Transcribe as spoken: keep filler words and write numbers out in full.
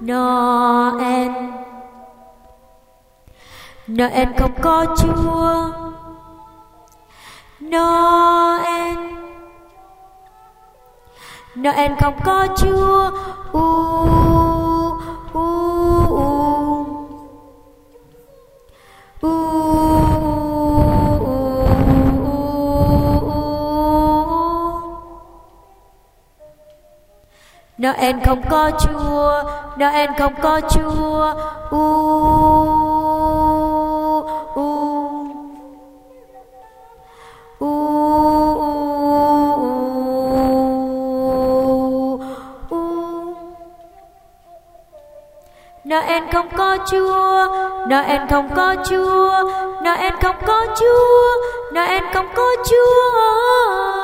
Noel. Noel không có Chúa. Noel. Noel không có Chúa. U u u Noel không có Chúa. Noel không có Chúa. U u u Noel không có Chúa. Noel không có Chúa. Noel không có Chúa. Noel không có Chúa.